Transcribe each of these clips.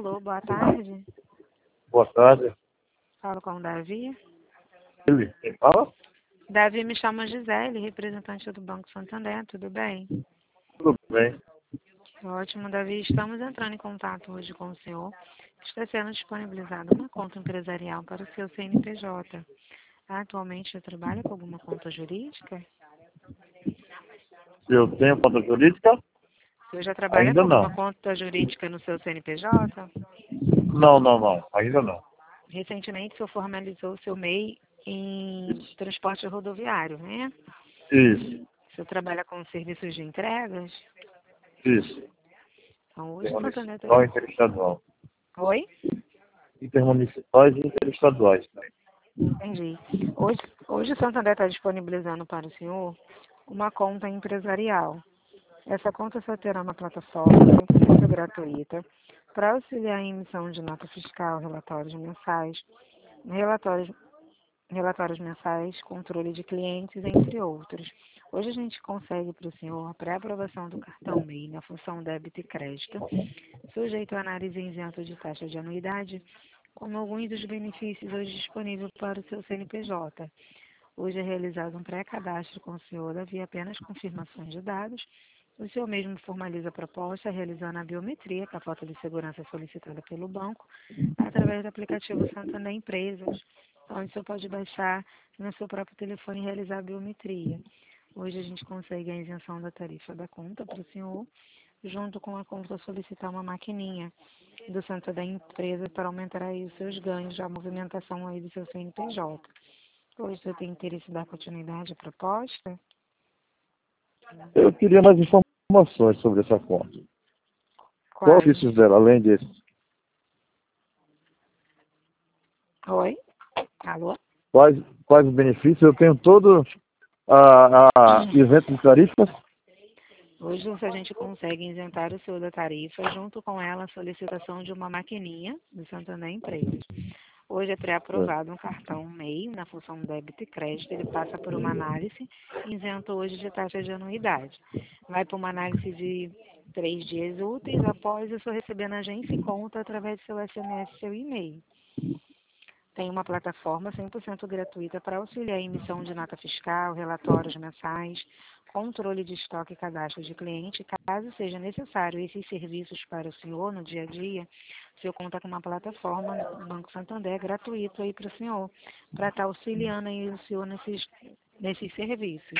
Alô, boa tarde. Boa tarde. Falo com o Davi. Quem fala? Davi, me chama Gisele, representante do Banco Santander, tudo bem? Tudo bem. Ótimo, Davi. Estamos entrando em contato hoje com o senhor. Está sendo disponibilizada uma conta empresarial para o seu CNPJ. Atualmente, você trabalha com alguma conta jurídica? Se eu tenho conta jurídica? O senhor já trabalha Ainda com não. alguma conta jurídica no seu CNPJ? Não. Ainda não. Recentemente, o senhor formalizou o seu MEI em transporte rodoviário, né? Isso. O senhor trabalha com serviços de entregas? Isso. Então, hoje o Santander está... Intermunicipal e interestadual. Oi? Intermunicipais e interestaduais. Entendi. Hoje o Santander está disponibilizando para o senhor uma conta empresarial. Essa conta só terá uma plataforma 100% gratuita para auxiliar em emissão de nota fiscal, relatórios mensais, controle de clientes, entre outros. Hoje a gente consegue para o senhor a pré-aprovação do cartão MEI na função débito e crédito, sujeito a análise isento de taxa de anuidade, como alguns dos benefícios hoje disponíveis para o seu CNPJ. Hoje é realizado um pré-cadastro com o senhor, Davi, apenas confirmações de dados. O senhor mesmo formaliza a proposta, realizando a biometria, com a foto de segurança solicitada pelo banco, através do aplicativo Santander Empresas, onde o senhor pode baixar no seu próprio telefone e realizar a biometria. Hoje a gente consegue a isenção da tarifa da conta para o senhor, junto com a conta solicitar uma maquininha do Santander Empresa para aumentar aí os seus ganhos, a movimentação aí do seu CNPJ. Hoje você tem interesse em dar continuidade à proposta? Eu queria mais informações sobre essa conta. Qual os Quais? benefícios dela, além desse? Oi? Alô? Quais os benefícios? Eu tenho todo a isento de tarifas. Hoje a gente consegue isentar o senhor da tarifa, junto com ela a solicitação de uma maquininha do Santander Empresas. Hoje é pré-aprovado um cartão MEI na função débito e crédito, ele passa por uma análise, isento hoje de taxa de anuidade. Vai para uma análise de 3 dias úteis, após o senhor receber na agência e conta através do seu SMS e seu e-mail. Tem uma plataforma 100% gratuita para auxiliar a emissão de nota fiscal, relatórios mensais, controle de estoque e cadastro de cliente. Caso seja necessário esses serviços para o senhor no dia a dia, o senhor conta com uma plataforma do Banco Santander gratuito aí para o senhor, para estar auxiliando aí o senhor nesses serviços.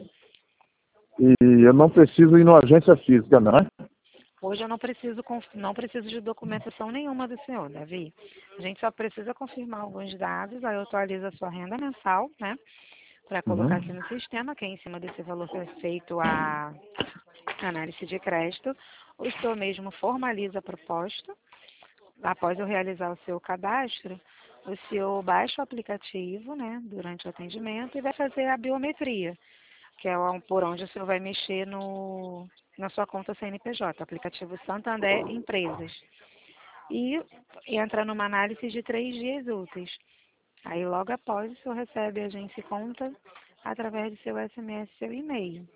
E eu não preciso ir numa agência física, não é? Hoje eu não preciso de documentação nenhuma do senhor, Davi. A gente só precisa confirmar alguns dados, aí eu atualizo a sua renda mensal, né? Para colocar aqui no sistema, que em cima desse valor foi feito a análise de crédito. O senhor mesmo formaliza a proposta. Após eu realizar o seu cadastro, o senhor baixa o aplicativo, né, durante o atendimento e vai fazer a biometria, que é por onde o senhor vai mexer na sua conta CNPJ, aplicativo Santander Empresas. E entra numa análise de 3 dias úteis. Aí logo após o senhor recebe a agência e conta através do seu SMS e seu e-mail.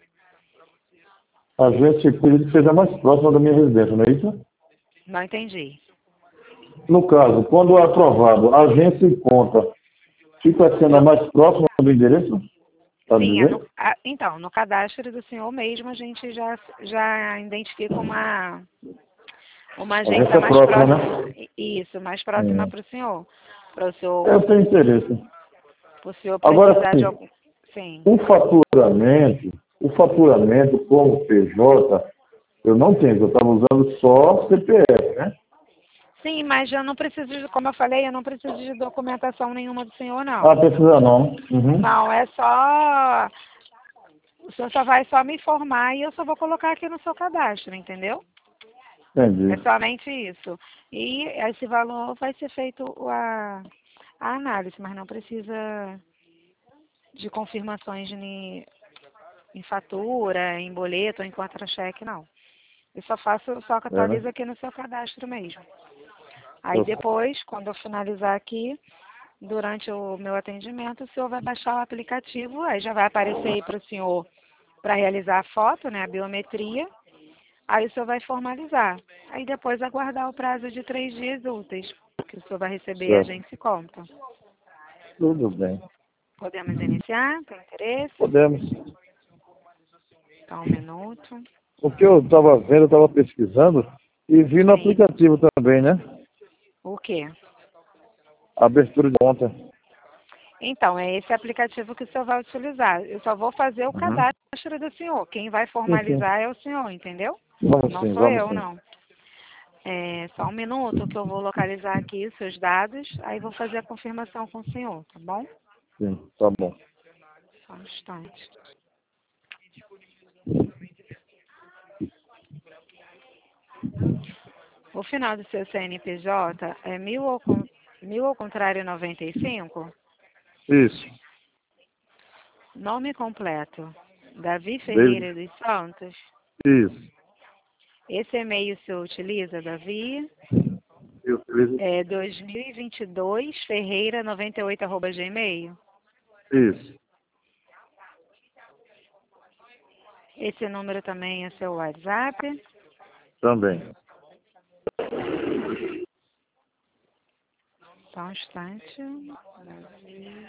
A agência que seja mais próxima da minha residência, não é isso? Não entendi. No caso, quando é aprovado, a agência e conta fica sendo a mais próxima do endereço? Tá Sim, dizendo? então, no cadastro do senhor mesmo a gente já identifica uma agência Agência mais próxima, próxima. né? Isso, mais próxima para o senhor. Para o senhor, Eu tenho interesse. pro senhor Agora, precisar de sim, algum. Sim. o faturamento como PJ, eu não tenho, eu estava usando só CPF, né? Sim, mas eu não preciso como eu falei, eu não preciso de documentação nenhuma do senhor, Ah, não. precisa não. Uhum. Não, é só. O senhor só vai me informar e eu só vou colocar aqui no seu cadastro, entendeu? É Entendi. somente isso. E esse valor vai ser feito a análise, mas não precisa de confirmações em fatura, em boleto ou em contra-cheque, não. Eu só É, né? atualizo aqui no seu cadastro mesmo. Aí Eu- depois, quando eu finalizar aqui, durante o meu atendimento, o senhor vai baixar o aplicativo, aí já vai aparecer aí para o senhor para realizar a foto, né, a biometria. Aí o senhor vai formalizar. Aí depois aguardar o prazo de 3 dias úteis, que o senhor vai receber a Certo. agência e conta. Tudo bem. Podemos iniciar? Tem interesse? Podemos. Só um minuto. O que eu estava vendo, eu estava pesquisando e vi no Sim. aplicativo também, né? O quê? A abertura de conta. Então, é esse aplicativo que o senhor vai utilizar. Eu só vou fazer o Uhum. cadastro do senhor. Quem vai Sim, sim. formalizar é o senhor, entendeu? Vamos Não sim, sou vamos eu, sim. não. Só um minuto que eu vou localizar aqui os seus dados, aí vou fazer a confirmação com o senhor, tá bom? Sim, tá bom. Só um instante. O final do seu CNPJ é mil ao contrário 95? Isso. Nome completo, Davi David. Ferreira dos Santos. Isso. Esse e-mail o senhor utiliza, Davi? Eu utilizo. 2022 ferreira98@gmail. Isso. Esse número também é seu WhatsApp. Também. Só um instante. Davi.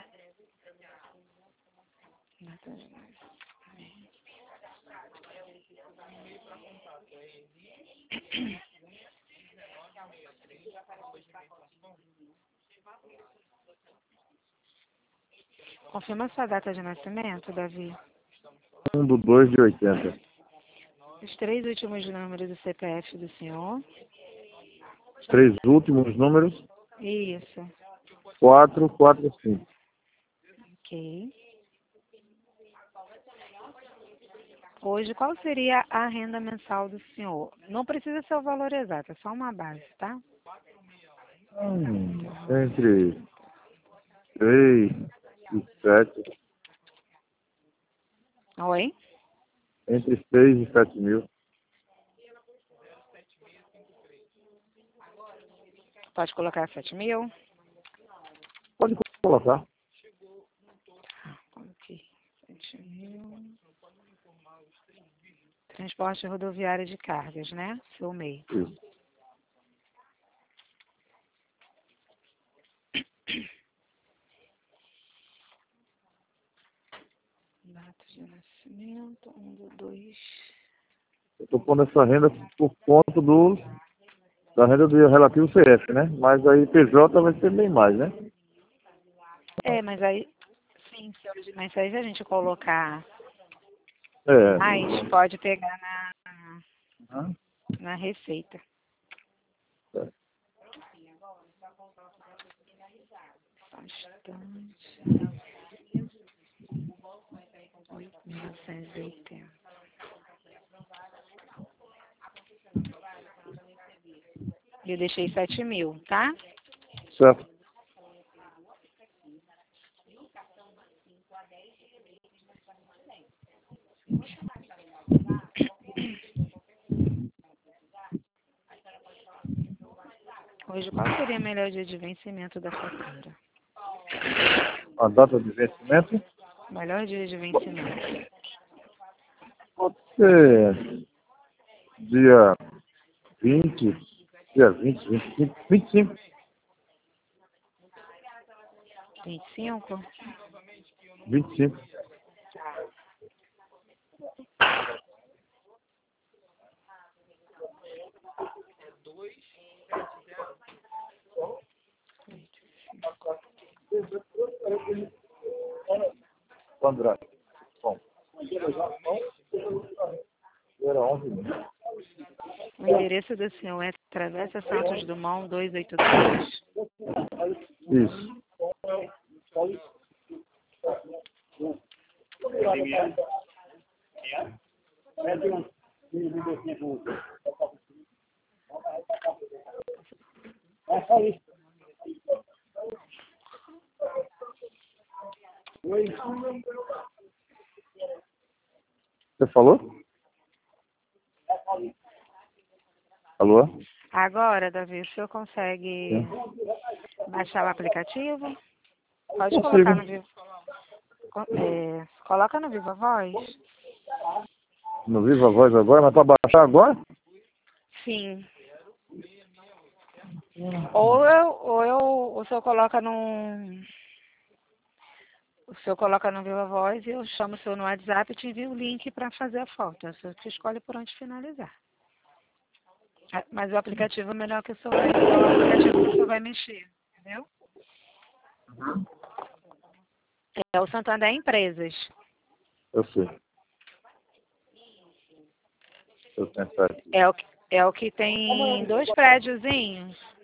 Confirma sua data de nascimento, Davi. 1/2/80. Os 3 últimos números do CPF do senhor. Os 3 últimos números, Isso. 445. Ok. Hoje, qual seria a renda mensal do senhor? Não precisa ser o valor exato, é só uma base, tá? Entre 3 e 7. Oi? Entre 6 e 7 mil. Pode colocar 7.000? Pode colocar. Ok. 7.000. Transporte rodoviário de cargas, né? Seu MEI. Isso. Data de nascimento, 1/2. Eu estou pondo essa renda por conta da renda do relativo CF, né? Mas aí PJ vai ser bem mais, né? Mas aí, sim, mas se a gente colocar É. mais, pode pegar Uhum. na receita. É. Bastante. 8.980. Eu deixei 7.000, tá? Certo. Hoje, qual seria o melhor dia de vencimento da fatura? A data de vencimento Melhor dia de vencimento. pode ser dia 20, dia 20, 25, 25. 25? 25. André. Bom. Era 11. O endereço do senhor é Travessa Santos Dumont 282. Isso. Você falou? Alô? Agora, Davi, o senhor consegue baixar o aplicativo? Pode Consigo. colocar no Viva, coloca no Viva Voz. No Viva Voz agora, mas para baixar agora? Sim. Ou o senhor coloca o senhor coloca no Viva Voz e eu chamo o senhor no WhatsApp e te envio o link para fazer a foto. O senhor que escolhe por onde finalizar. Mas o aplicativo é melhor que o senhor vai, é o aplicativo que o senhor vai mexer, entendeu? É o Santander Empresas. Eu sei. Eu tenho certo. É o que tem 2 prédiozinhos.